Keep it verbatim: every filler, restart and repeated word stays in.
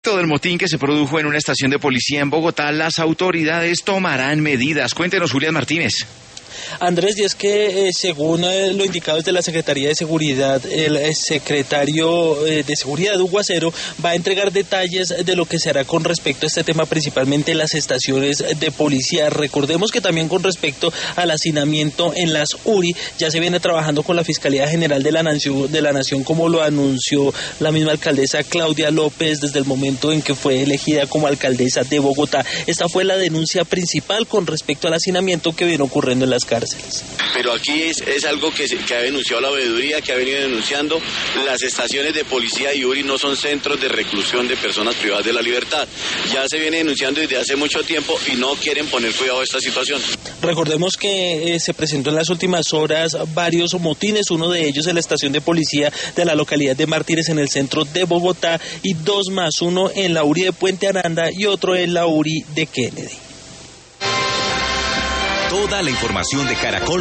respecto del motín que se produjo en una estación de policía en Bogotá, las autoridades tomarán medidas. Cuéntenos, Julián Martínez. Andrés, y es que eh, según eh, lo indicado desde la Secretaría de Seguridad, el eh, secretario eh, de Seguridad, Hugo Acero, va a entregar detalles de lo que se hará con respecto a este tema, principalmente en las estaciones de policía. Recordemos que también con respecto al hacinamiento en las U R I, ya se viene trabajando con la Fiscalía General de la Nación, de la Nación, como lo anunció la misma alcaldesa Claudia López desde el momento en que fue elegida como alcaldesa de Bogotá. Esta fue la denuncia principal con respecto al hacinamiento que viene ocurriendo en las cárceles. Pero aquí es, es algo que, se, que ha denunciado la veeduría, que ha venido denunciando. Las estaciones de policía y U R I no son centros de reclusión de personas privadas de la libertad. Ya se viene denunciando desde hace mucho tiempo y no quieren poner cuidado a esta situación. Recordemos que eh, se presentó en las últimas horas varios motines, uno de ellos en la estación de policía de la localidad de Mártires en el centro de Bogotá, y dos más, uno en la U R I de Puente Aranda y otro en la U R I de Kennedy. Toda la información de Caracol